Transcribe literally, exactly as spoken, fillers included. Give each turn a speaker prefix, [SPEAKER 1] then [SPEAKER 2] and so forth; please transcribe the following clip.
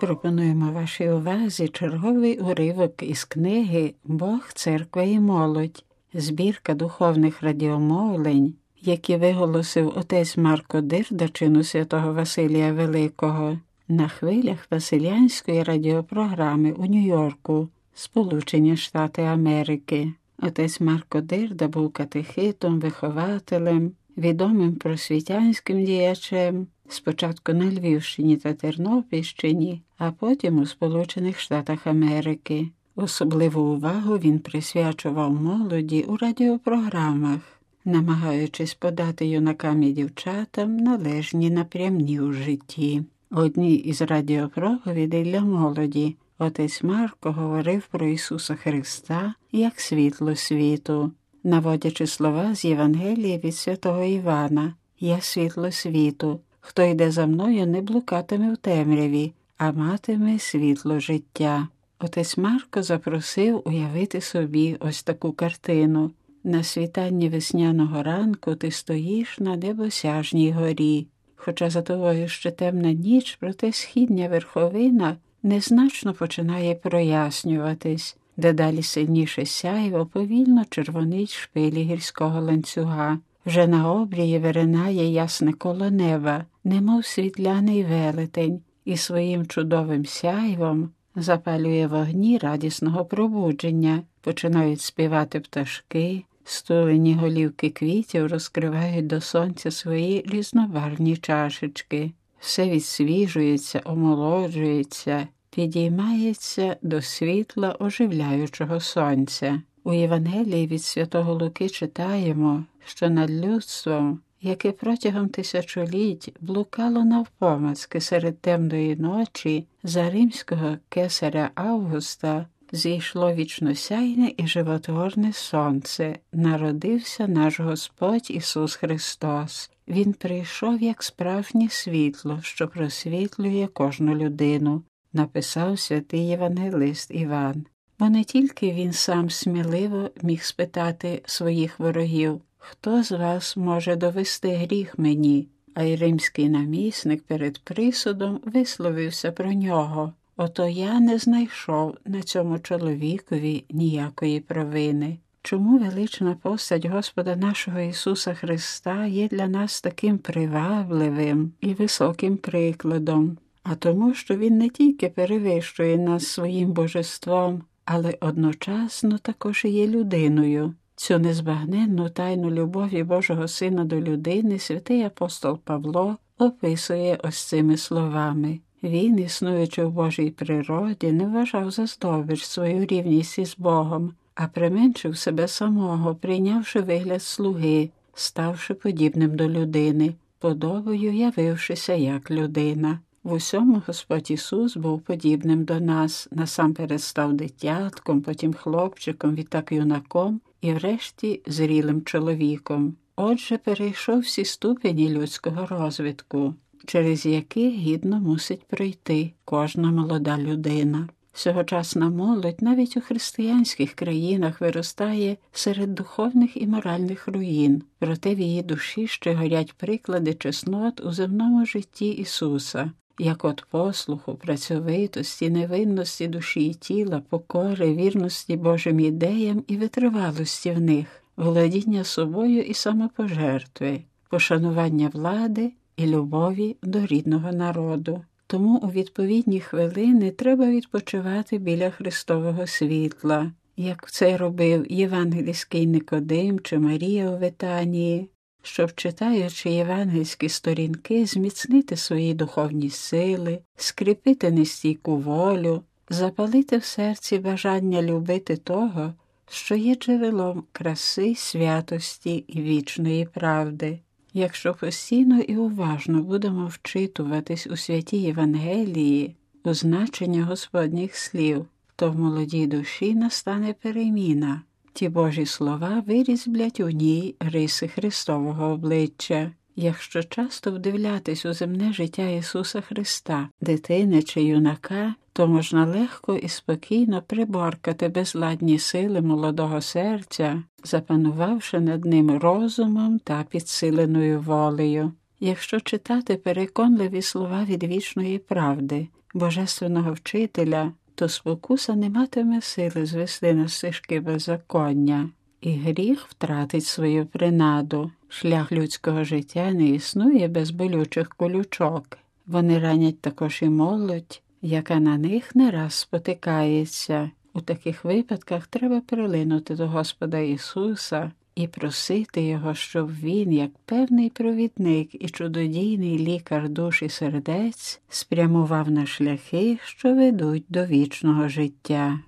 [SPEAKER 1] Пропонуємо вашій увазі черговий уривок із книги «Бог, церква і молодь» – збірка духовних радіомовлень, які виголосив отець Марко Дирда чину святого Василія Великого на хвилях Василянської радіопрограми у Нью-Йорку, Сполучені Штати Америки. Отець Марко Дирда був катехитом, вихователем, відомим просвітянським діячем, спочатку на Львівщині та Тернопільщині, а потім у Сполучених Штатах Америки. Особливу увагу він присвячував молоді у радіопрограмах, намагаючись подати юнакам і дівчатам належні напрямні у житті. У одній із радіопроповідей для молоді отець Марко говорив про Ісуса Христа як світло світу, наводячи слова з Євангелія від святого Івана: «Я світло світу, хто йде за мною, не блукатиме в темряві, а матиме світло життя». Отець Марко запросив уявити собі ось таку картину. На світанні весняного ранку ти стоїш на небосяжній горі. Хоча за тобою ще темна ніч, проте східня верховина незначно починає прояснюватись. Дедалі сильніше сяйво повільно червонить шпилі гірського ланцюга. Вже на обрії виринає ясне коло неба, немов світляний велетень, і своїм чудовим сяйвом запалює вогні радісного пробудження. Починають співати пташки, стулені голівки квітів розкривають до сонця свої різнобарвні чашечки. Все відсвіжується, омолоджується, підіймається до світла оживляючого сонця. У Євангелії від святого Луки читаємо, що над людством, яке протягом тисячоліть блукало навпомацки серед темної ночі, за римського кесаря Августа зійшло вічносяйне і животворне сонце, народився наш Господь Ісус Христос. Він прийшов як справжнє світло, що просвітлює кожну людину, написав святий євангелист Іван. Бо не тільки він сам сміливо міг спитати своїх ворогів: «Хто з вас може довести гріх мені?» А й римський намісник перед присудом висловився про нього: «Ото я не знайшов на цьому чоловікові ніякої провини». Чому велична постать Господа нашого Ісуса Христа є для нас таким привабливим і високим прикладом? А тому, що Він не тільки перевищує нас своїм божеством, але одночасно також і є людиною. Цю незбагненну тайну любові Божого Сина до людини святий апостол Павло описує ось цими словами: «Він, існуючи в Божій природі, не вважав за здобич свою рівність із Богом, а применшив себе самого, прийнявши вигляд слуги, ставши подібним до людини, подобою явившися як людина». В усьому Господь Ісус був подібним до нас, насамперед став дитятком, потім хлопчиком, відтак юнаком і врешті зрілим чоловіком. Отже, перейшов всі ступені людського розвитку, через які гідно мусить пройти кожна молода людина. Сьогочасна молодь навіть у християнських країнах виростає серед духовних і моральних руїн, проте в її душі ще горять приклади чеснот у земному житті Ісуса, як от послуху, працьовитості, невинності душі і тіла, покори, вірності Божим ідеям і витривалості в них, володіння собою і самопожертви, пошанування влади і любові до рідного народу. Тому у відповідні хвилини треба відпочивати біля Христового світла, як це робив євангельський Никодим чи Марія у Витанії, щоб, читаючи євангельські сторінки, зміцнити свої духовні сили, скріпити нестійку волю, запалити в серці бажання любити того, що є джерелом краси, святості і вічної правди. Якщо постійно і уважно будемо вчитуватись у святій Євангелії, у значення Господніх слів, то в молодій душі настане переміна. Ті Божі слова вирізблять у ній риси Христового обличчя. Якщо часто вдивлятись у земне життя Ісуса Христа, дитини чи юнака, то можна легко і спокійно приборкати безладні сили молодого серця, запанувавши над ним розумом та підсиленою волею. Якщо читати переконливі слова від вічної правди, божественного вчителя, то спокуса не матиме сили звести на стежки беззаконня, і гріх втратить свою принаду. Шлях людського життя не існує без болючих колючок. Вони ранять також і молодь, яка на них не раз спотикається. У таких випадках треба прилинути до Господа Ісуса і просити Його, щоб Він, як певний провідник і чудодійний лікар душ і сердець, спрямував на шляхи, що ведуть до вічного життя.